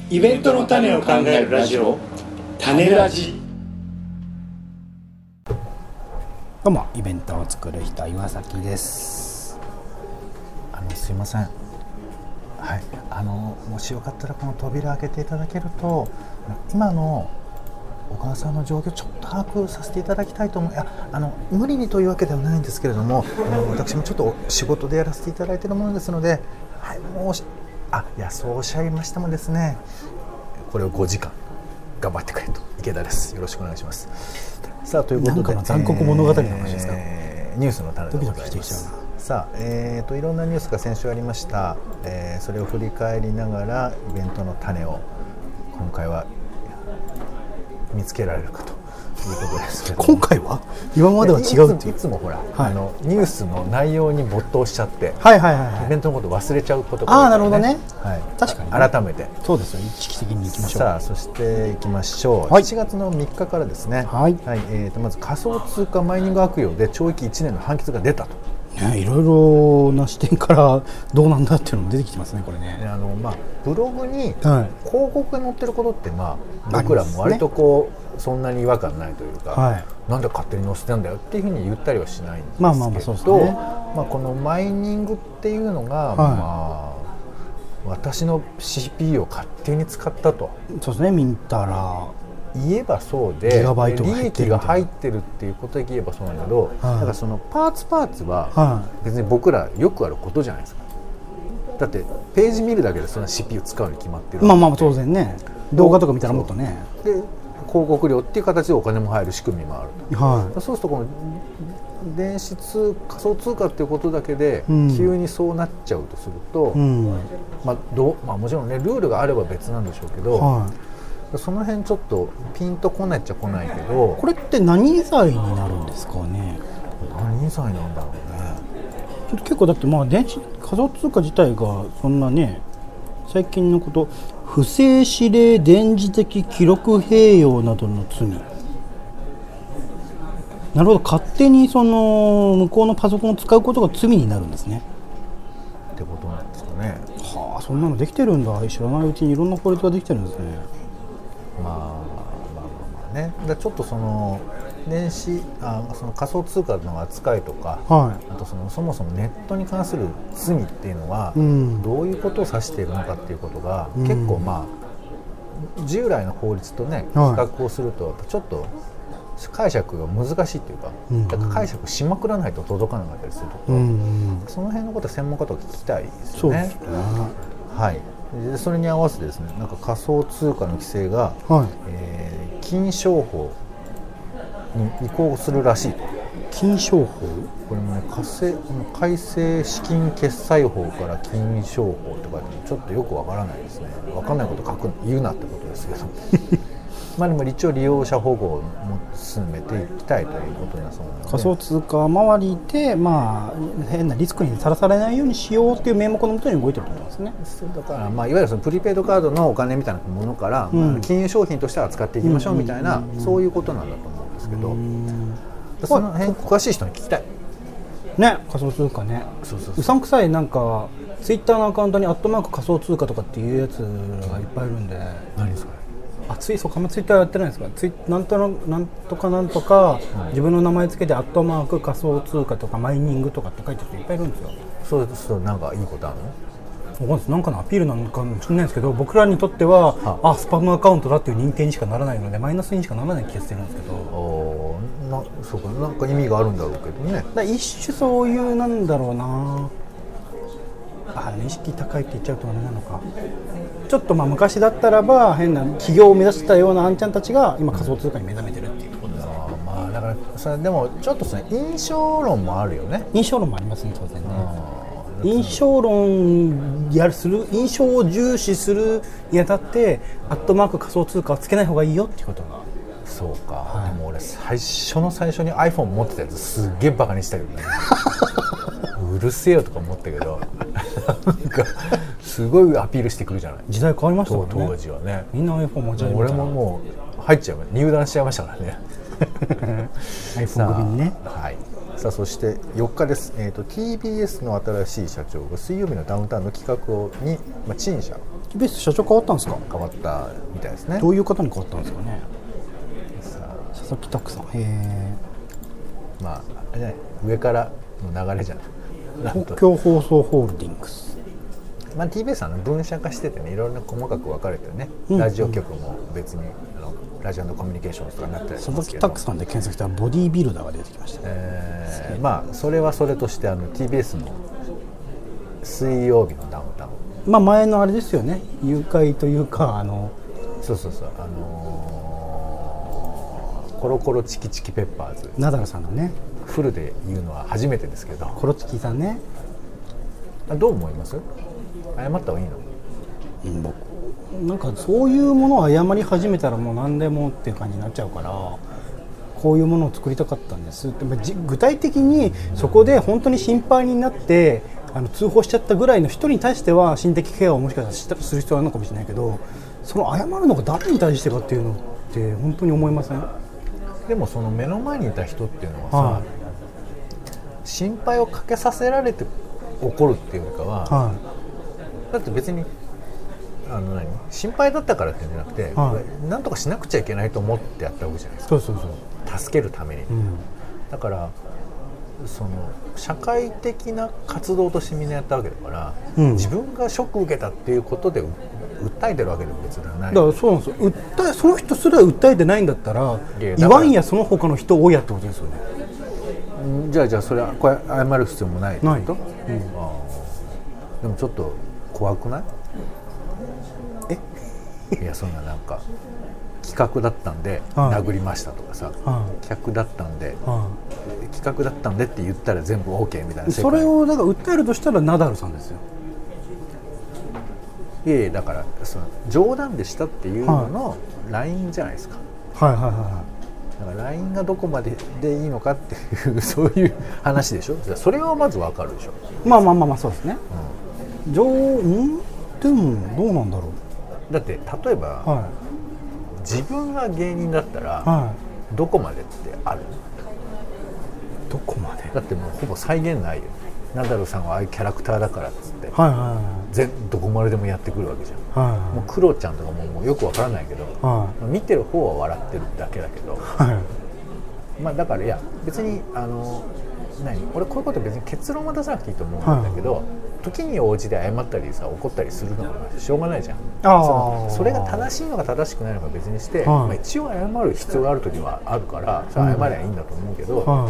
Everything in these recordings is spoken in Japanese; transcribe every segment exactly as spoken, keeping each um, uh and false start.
イベントの種を考えるラジオ、種ラジ。 どうも、イベントを作る人、岩崎です。 あのすいません、はい、あのもしよかったらこの扉開けていただけると、今の小川さんの状況をちょっと把握させていただきたいと思う。いや、あの無理にというわけではないんですけれども、あの私もちょっと仕事でやらせていただいているものですので、はい、もうあいやそうおっしゃいましてもですね、これをごじかん頑張ってくれと。池田です。よろしくお願いします。さあ、ということで、 なんかの残酷物語の話ですか。 えー、ニュースの種でございます。さあ、えーといろんなニュースが先週ありました、えー、それを振り返りながらイベントの種を今回は見つけられるかということですけど、 今回は今までは違うっていう。 いつもほら、 はい、 あのニュースの内容に没頭しちゃって、 はいはいはいはい、 イベントのこと忘れちゃうことが、 ね、ああなるほどね、 はい、 確かに、 ね、改めてそうですよ、意識的にいきましょう。 さあ、そしていきましょう、はい、しちがつのみっかからですね、はいはい、えー、とまず仮想通貨マイニング悪用で懲役いちねんの判決が出たと、 ね、いろいろな視点からどうなんだっていうのも出てきてますね、これね。 あの、まあ、ブログに広告が載ってることって、まあ、僕らも割とこう、ね、そんなに違和感ないというか、はい、なんで勝手に載せてんだよっていうふうに言ったりはしないんですけど、まあまあまあそうですね、まあ、このマイニングっていうのが、はい、まあ、私の シーピーユー を勝手に使ったと。 そうですね、見たら言えばそうで、利益が入ってるっていうことで言えばそうなんだけど、はい、だからそのパーツパーツは別に僕らよくあることじゃないですか。だってページ見るだけでそんな シーピーユー 使うに決まってる。 まあまあ当然ね、動画とか見たらもっとね、 で広告料っていう形でお金も入る仕組みもあると、はい、そうするとこの電子通仮想通貨っていうことだけで急にそうなっちゃうとすると、うん、まあどうまあ、もちろんねルールがあれば別なんでしょうけど、はい、その辺ちょっとピンとこないっちゃこないけど、 これって何罪になるんですかね。 何罪なんだろうね。 結構だってまあ電子仮想通貨自体がそんなね、最近のこと、不正指令電磁的記録併用などの罪。なるほど、勝手にその向こうのパソコンを使うことが罪になるんですね。 ってことなんですかね。 はあ、そんなのできてるんだ。知らないうちにいろんな法律ができてるんですね。 まあまあまあまあね。だちょっとその電子あその仮想通貨の扱いとか、はい、あとそのそもそもネットに関する罪っていうのは、うん、どういうことを指しているのかっていうことが、うん、結構まあ従来の法律とね比較をするとちょっと解釈が難しいっていうか、うん、だから解釈しまくらないと届かなかったりすると、うん、その辺のことは専門家と聞きたいですよね。そうですね。はい。でそれに合わせてですね、なんか仮想通貨の規制が、はい、えー、金商法に移行するらしいと。 金商法？ これもね、改正資金決済法から金商法って書いてちょっとよくわからないですね。わかんないこと書く言うなってことですけどまあでも一応利用者保護を進めていきたいということだそうなので、 仮想通貨周りで、まあ、変なリスクにさらされないようにしようという名目のもとに動いてると思いますね。 だから、まあ、いわゆるそのプリペイドカードのお金みたいなものから、うん、まあ、金融商品として扱っていきましょうみたいな、そういうことなんだと思うんですけど、その辺詳しい人に聞きたいね。仮想通貨ね、そうそうそう、うさんくさいなんかツイッターのアカウントにアットマーク仮想通貨とかっていうやつがいっぱいいるんで。 何それ。 あ、ツイそうかツイッターやってないですか。ツイなんとのなんとかなんとか、うん、自分の名前つけてアットマーク仮想通貨とかマイニングとかって書いてる人いっぱいいるんですよ。 そうするとなんかいいことあるの？ わかんないです。なんかのアピールなのかもしれないですけど、僕らにとっては、はあ、あスパムアカウントだっていう認定にしかならないのでマイナスにしかならない気がしてるんですけど。おなそうか、なんか意味があるんだろうけどね。 だ一種そういうなんだろうなあ、意識高いって言っちゃうとあれなのか。ちょっとまあ昔だったらば変な企業を目指したようなあんちゃんたちが今仮想通貨に目覚めてるっていうところですね。 あ、まあ、だからそれでもちょっとその印象論もあるよね。 印象論もありますね、当然ね。印象論やるする印象を重視するにあたってアットマーク仮想通貨はつけない方がいいよっていうことが。 そうか、はい、でも俺最初の最初に iPhone 持ってたやつすっげえバカにしたけどねうるせえよとか思ったけどなんかすごいアピールしてくるじゃない。 時代変わりましたからね、 当時はね。 みんな iPhone 持ち始めた。 俺ももう入っちゃう入団しちゃいましたからね iPhone 組にね。 はい。さあそしてよっかです。えーと、ティービーエス の新しい社長が水曜日のダウンタウンの企画をに、まあ、陳謝ティービーエス 社長変わったんですか？ 変わったみたいですね。 どういう方に変わったんですかね。佐々木拓さん、へえ。 まああれじゃない、上からの流れじゃない。 東京放送ホールディングス、 まあ、ティービーエス は分社化しててね、いろいろ細かく分かれてるね、 うん、 ラジオ局も別にあのラジオコミュニケーションとかになったりしますけど、 佐々木拓さんで検索したらボディービルダーが出てきました、ね。 えー、まあそれはそれとしてあの ティービーエス の水曜日のダウンタウン、 まあ前のあれですよね、誘拐というか、あのそうそうそう、あのー、コロコロチキチキペッパーズ、 ナダルさんのね、 フルで言うのは初めてですけど、 コロチキさんね、 どう思います？謝った方がいいの？ うん、僕なんかそういうものを謝り始めたらもう何でもっていう感じになっちゃうから、こういうものを作りたかったんですって。具体的にそこで本当に心配になってあの通報しちゃったぐらいの人に対しては心的ケアをもしかしたらする必要あるのかもしれないけど、その謝るのが誰に対してかっていうのって本当に思いません？ でもその目の前にいた人っていうのはさ、 はい、 心配をかけさせられて怒るっていうよりかは、はい、だって別にあの何心配だったからっていうんじゃなくて、はい、なんとかしなくちゃいけないと思ってやったわけじゃないですか。 そうそうそう、 助けるために、うん、だからその社会的な活動としてみんなやったわけだから、うん、自分がショックを受けたっていうことで訴えてるわけでも別にない。 だからそうなんですよ、訴えその人すら訴えてないんだったら言わんやその他の人をやってことですよね。 じゃあじゃあそれはこれ謝る必要もないってこと？ない、うん、あでもちょっと怖くない？えいやそんななんか企画だったんで殴りましたとかさ、はい、企画だったんで、はい、企画だったんでって言ったら全部 OK みたいな。 それをだから訴えるとしたらナダルさんですよ。 いやいやだからその冗談でしたっていうのの ライン じゃないですか。 はいはいはいはい。 だから ライン がどこまででいいのかっていうそういう話でしょ。それはまず分かるでしょ。 まあまあまあまあそうですね。うん、冗んでもどうなんだろう。 だって例えば、はい、自分が芸人だったら、はい、どこまでってある？ どこまで？ だってもうほぼ再現ないよ。ナダルさんはああいうキャラクターだからっつって、 はいはいはい、 全どこまででもやってくるわけじゃん、はいはい、もうクロちゃんとかももうよくわからないけど、はい、見てる方は笑ってるだけだけど、はい、まあだからいや別にあの何俺こういうこと別に結論は出さなくていいと思うんだけど、はい、時に応じて謝ったりさ怒ったりするのはしょうがないじゃん。あそのそれが正しいのか正しくないのか別にして、はいまあ、一応謝る必要がある時はあるからそれ謝りゃいいんだと思うけど、はい、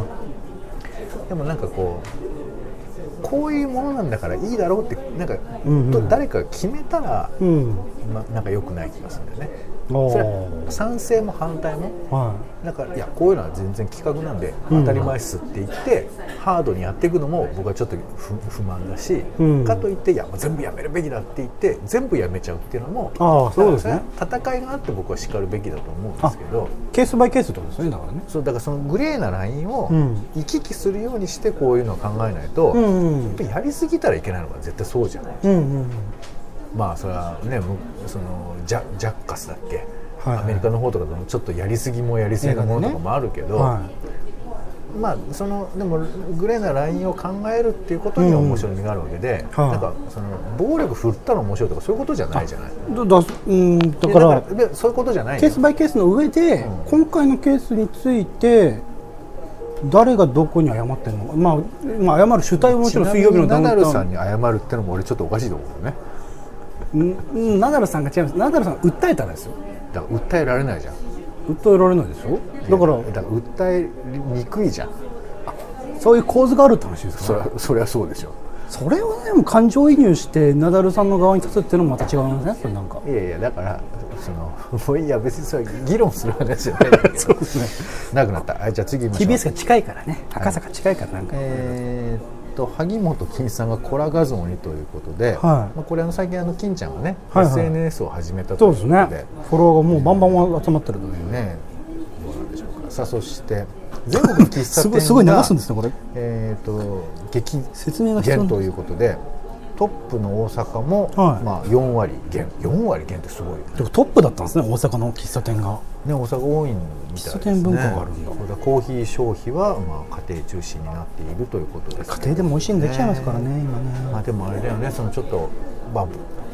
でもなんかこうこういうものなんだからいいだろうってなんか、うんうん、誰かが決めたら、うんま、なんか良くない気がするんだよね。それは賛成も反対も、はい、だからいやこういうのは全然企画なんで当たり前っすって言って、うん、ハードにやっていくのも僕はちょっと 不, 不満だし、うん、かといっていや全部やめるべきだって言って全部やめちゃうっていうのもあそうです、ね、戦いがあって僕は叱るべきだと思うんですけどケースバイケースってことですね。だからねそうだからそのグレーなラインを行き来するようにしてこういうのを考えないと、うんうん、やっぱりやりすぎたらいけないのが絶対そうじゃない、うんうん、まあそれはねそのジャ、ジャッカスだっけアメリカの方とかでもちょっとやりすぎもやりすぎのものとかもあるけど、ねはい、まあそのでもグレーなラインを考えるっていうことには面白みがあるわけで、うん、なんかその暴力振ったら面白いとかそういうことじゃないじゃない。 だ, だ, うんだからだからそういうことじゃないケースバイケースの上で、うん、今回のケースについて誰がどこに謝ってるのか、まあ、まあ謝る主体はもちろん水曜日のダウンタウン。ナダルさんに謝るってのも俺ちょっとおかしいと思うよね。んナダルさんが違います。ナダルさん訴えたらですよ。 だから訴えられないじゃん。 訴えられないでしょ。だからだから訴えにくいじゃん。 そういう構図があるって話ですか。 それはそれはそうでしょ。 それをねもう感情移入してナダルさんの側に立つっていうのもまた違うんですね。それなんかいやいやだからそのもういや別にそれ議論する話じゃないんだけどそうですね。なくなった。はいじゃあ次行きましょう。 ティービーエス が近いからね。赤坂近いからなんか、はい、 えーと萩本欽さんがコラ画像にということで、はいまあ、これあの最近あの金ちゃんがね、はいはい、エスエヌエス を始めたということで、そうですね、 フォロワーがもうバンバン集まってるというね、どうなんでしょうか。さあそして全国の喫茶店がすごい流すんですねこれ。 えーと激説明が必要減ということでトップの大阪も、はいまあ、よんわり減よんわり減ってすごいよね。 でもトップだったんですね大阪の喫茶店がね、大阪多いみたいですね。喫茶店文化があるんだ。コーヒー消費は、まあ、家庭中心になっているということです、ね、 家庭でも美味しいの出ちゃいますからね今ね。 まあ、でもあれだよねそのちょっと、まあ、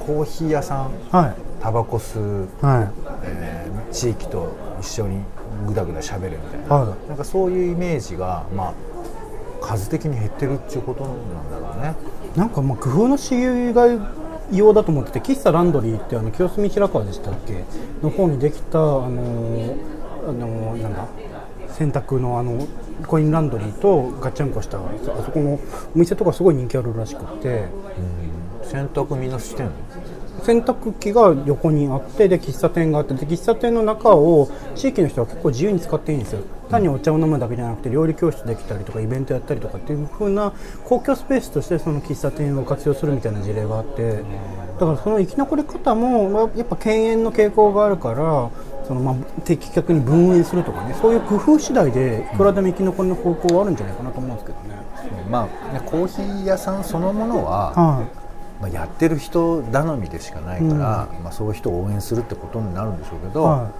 コーヒー屋さん、はい、タバコ吸う、はいえー、地域と一緒にぐだぐだしゃべるみたいな、はい、なんかそういうイメージが、まあ、数的に減ってるっていうことなんだろうね。 なんかまあ工夫のしがい用だと思ってて、喫茶ランドリーってあの清澄白河でしたっけの方にできた、あのーあのー、なんだ洗濯のあのコインランドリーとガッチャンコしたあそこのお店とかすごい人気あるらしくて、 うん、洗濯みんなしてんの？ 洗濯機が横にあって、で喫茶店があって、で喫茶店の中を地域の人は結構自由に使っていいんですよ。単にお茶を飲むだけじゃなくて料理教室できたりとかイベントやったりとかっていう風な公共スペースとしてその喫茶店を活用するみたいな事例があって、だからその生き残り方もやっぱ敬遠の傾向があるから、そのまあ的確に分煙するとかね、そういう工夫次第でいくらでも生き残りの方向はあるんじゃないかなと思うんですけどね。 まあね、コーヒー屋さんそのものは、はいまあ、やってる人頼みでしかないから、うんまあ、そういう人を応援するってことになるんでしょうけど、はい、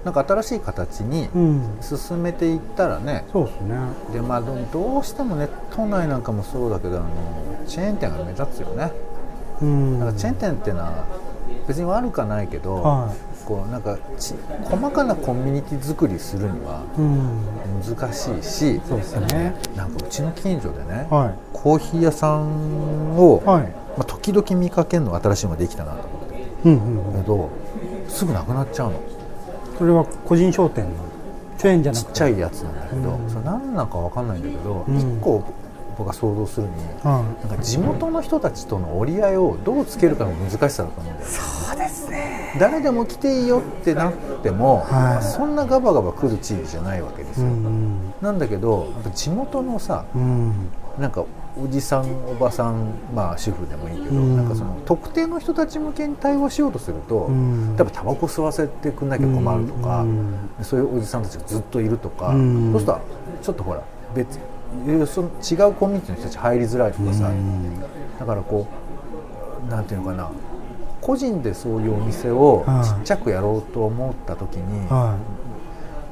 なんか新しい形に進めていったらね、 うん、そうですね。 で、まあ、どうしてもね都内なんかもそうだけどあのチェーン店が目立つよね、うん、なんかチェーン店っていうのは別に悪くはないけど、はい、こうなんかち細かなコミュニティ作りするには難しいし、うん、そうですね、なんかうちの近所でね、はい、コーヒー屋さんを、はいまあ、時々見かけるのが新しいのができたなと思って、うんうんうん、けどすぐなくなっちゃうの。 それは個人商店のチェーンじゃなくてちっちゃいやつなんだけど、うん、それ何なのか分かんないんだけど、うん、いっこ僕が想像するに、うん、なんか地元の人たちとの折り合いをどうつけるかの難しさだと思うんだよね。 そうですね。 誰でも来ていいよってなっても、はい、そんなガバガバ来る地域じゃないわけですよ、うんうん、なんだけど地元のさ、うん、なんかおじさんおばさん、まあ主婦でもいいけど、うん、なんかその特定の人たち向けに対応しようとすると、うん、例えばタバコ吸わせてくんなきゃ困るとか、うん、そういうおじさんたちがずっといるとか、うん、そうするとちょっとほら別その違うコミュニティの人たち入りづらいとかさ、うん、だからこうなんていうのかな、個人でそういうお店をちっちゃくやろうと思った時に、はい、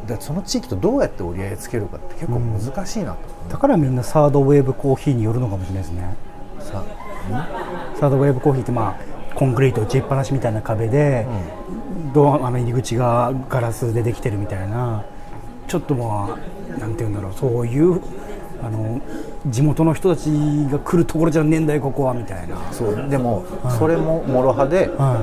でその地域とどうやって折り合いつけるかって結構難しいなと、 うん、だからみんなサードウェーブコーヒーによるのかもしれないですね。さサードウェーブコーヒーってまあコンクリート打ちっぱなしみたいな壁で、うん、ドアの入り口がガラスでできてるみたいな、ちょっとまあなんていうんだろう、そういうあの地元の人たちが来るところじゃねえんだよここはみたいな。 そうでも、はい、それももろ刃で、はい、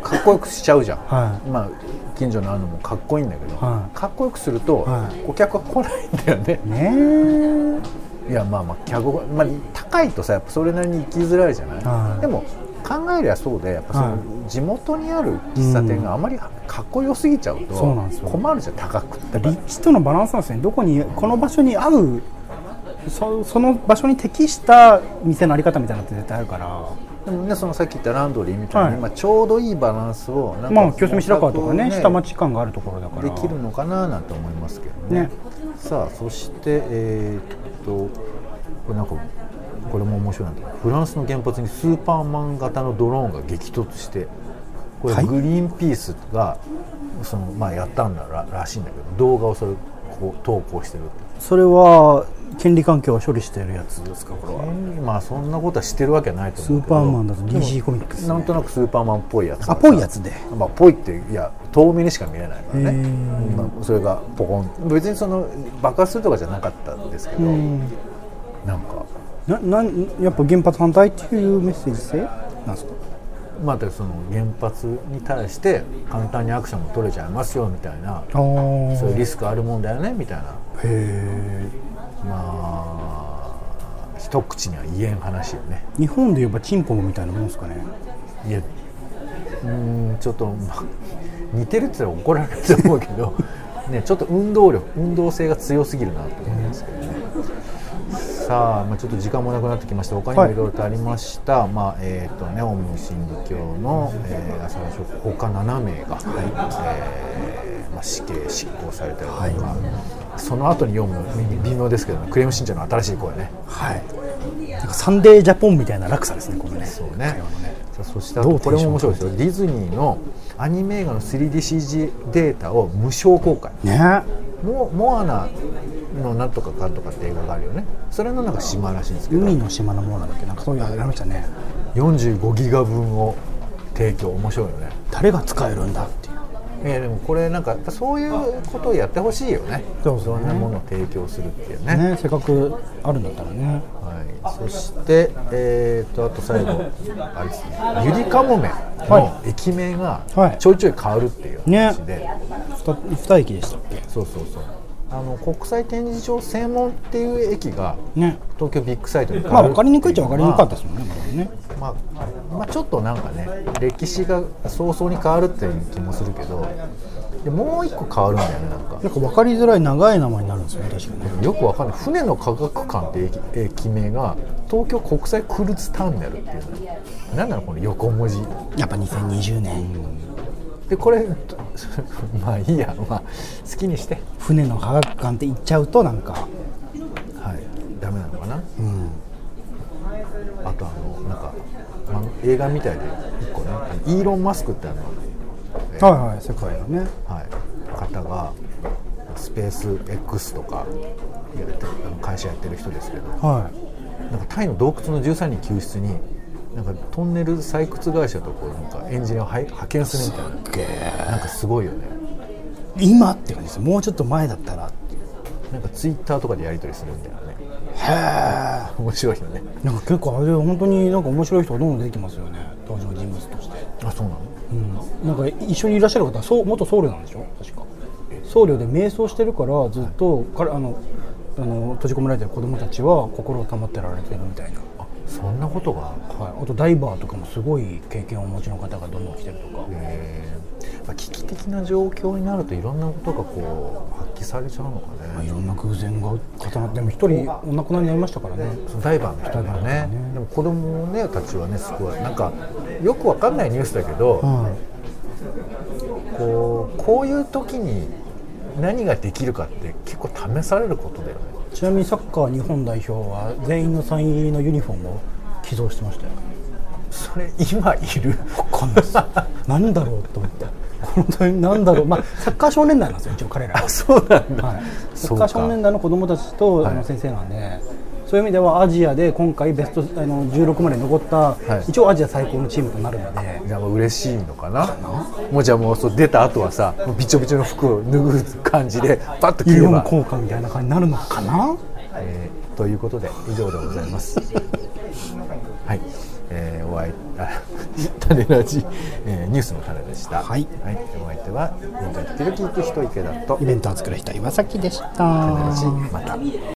かっこよくしちゃうじゃん、はい、まあ近所のあるのもかっこいいんだけど、はい、かっこよくすると、はい、お客が来ないんだよね。ねいやまあまあ客が、まあ、高いとさやっぱそれなりに行きづらいじゃない、はい、でも考えりゃそうでやっぱその、はい、地元にある喫茶店があまりかっこよすぎちゃうと困るじゃん、高くって立地とのバランスなんですね。どこにこの場所に合う そ, その場所に適した店のあり方みたいなのって絶対あるから。 でもね、そのさっき言ったランドリーみたいに、はいまあ、ちょうどいいバランスをなんか、 まあ、清澄白河とかね下町感があるところだからできるのかななんて思いますけど ね, ねさあそしてえー、っとこれなんかこれも面白いんだけど、フランスの原発にスーパーマン型のドローンが激突してこれグリーンピースがその、まあ、やったんだ ら, らしいんだけど動画をそれこう投稿してるって。 それは権利関係を処理しているやつですかこれは。 まあそんなことはしてるわけないと思うけど、 スーパーマンだと ディーシー コミックス、ね、 なんとなくスーパーマンっぽいやつ。 あぽいやつで、 まあぽいっていや遠目にしか見えないからね、まあ、それがポコン別にその爆発するとかじゃなかったんですけど、んなんかななやっぱ原発反対っていうメッセージ性なんですか。 まあ、その原発に対して簡単にアクションも取れちゃいますよみたいな、そういうリスクあるもんだよねみたいな。へー、まあ一口には言えん話よね。 日本で言えばチンポムみたいなもんですかね。 いやうーんちょっと、まあ、似てるって言ったら怒られると思うけどね、ちょっと運動力運動性が強すぎるなと思いますけどね。さあ、まあ、ちょっと時間もなくなってきました。他にもいろいろとありました、はいまあえーとね、オウム真理教の、えー、朝の職他ななめいが、はいえーまあ、死刑執行されたりとか、はい、その後に読む微妙ですけど、ね、クレヨンしんちゃんの新しい声ね、 はい、なんかサンデージャポンみたいな落差ですねこれね。 そうね。さあそしてあとこれも面白いですよ。ディズニーのアニメ映画の スリーディーシージー データを無償公開、ね、モ, モアナのなんとかかんとかって映画があるよね。それのなんか島らしいんですけど、 海の島のモアナだっけ、なんかそういうのありましたね。 よんじゅうごギガ分を提供面白いよね。 誰が使えるんだっていう。 えー、でもこれなんかそういうことをやってほしいよね。 そうそうね、 いろんなものを提供するっていうね。 ね、せっかくあるんだったらね。 はい、そして、えー、とあと最後あれですね、ゆりかもめの駅名がちょいちょい変わるっていう話で、 ね、に駅でしたっけ。 そうそうそう、あの国際展示場専門っていう駅が東京ビッグサイトに変わる、 まあ分かりにくいっちゃ分かりにくかったですもんね、まだね。 まあまあ、ちょっとなんかね、歴史が早々に変わるっていう気もするけど、でもう一個変わるんだよね。なんかなんか分かりづらい長い名前になるんですよね、確かに。 よくわかんない。船の科学館って駅、駅名が東京国際クルーズターミナルっていうの、なんなのこの横文字。 やっぱにせんにじゅうねん、うん、 でこれまあいいや、まあ、好きにして。 船の科学館って言っちゃうとなんか、はい、 ダメなのかな、 うん、 あとあのなんか、まあ、映画みたいでいっこね、イーロン・マスクってあの、 えー、はいはい、世界のね、 はい、方がスペース X とかやってる会社やってる人ですけど、はい、なんかタイの洞窟のじゅうさんにん救出になんかトンネル採掘会社とこうなんかエンジニアを派遣するみたいな、すっげー、なんかすごいよね。 今って感じです。もうちょっと前だったらっていう、 なんかツイッターとかでやり取りするみたいなね。 へー、 面白いよね。 なんか結構あれ本当になんか面白い人がどんどん出てきますよね、登場人物として。 あ、そうなの？ うん、なんか一緒にいらっしゃる方はそう元僧侶なんでしょ、確か。僧侶で瞑想してるからずっと、はい、あのあの閉じ込められてる子供たちは心を保ってられてるみたいな。 あ、そんなことが、 はい、あとダイバーとかもすごい経験をお持ちの方がどんどん来てるとか。 へー、危機的な状況になるといろんなことがこう発揮されちゃうのかね。 まあ、いろんな偶然が重なって、でも一人お亡くなりになりましたからね、 そのダイバーの人がね。ね、でも子供、ね、たちはね、すごいなんかよくわかんないニュースだけど、はい、こう、こういう時に何ができるかって結構試されることだよね。 ちなみにサッカー日本代表は全員のサイン入りのユニフォームを寄贈してましたよ。 それ今いる？ 分かんないです何だろうと思って、本当に何だろう、まあ、サッカー少年団なんですよ一応彼らは。 そうなんだ、 はい、サッカー少年団の子どもたちと、はい、あの先生なんで、そういう意味ではアジアで今回ベストあのじゅうろくまで残った、はい、一応アジア最高のチームとなるので、 じゃあ嬉しいのかな。もうじゃあもうそう出た後はさ、びちょびちょの服を脱ぐ感じでパッと着ればユニフォーム効果みたいな感じになるのかな、 えー、ということで以上でございますはい、えー、お相手種ラジ、えー、ニュースの種でした。はい、はい、お相手は現在時々行く人池田とイベントを作る人岩崎でした。 種ラジ、また。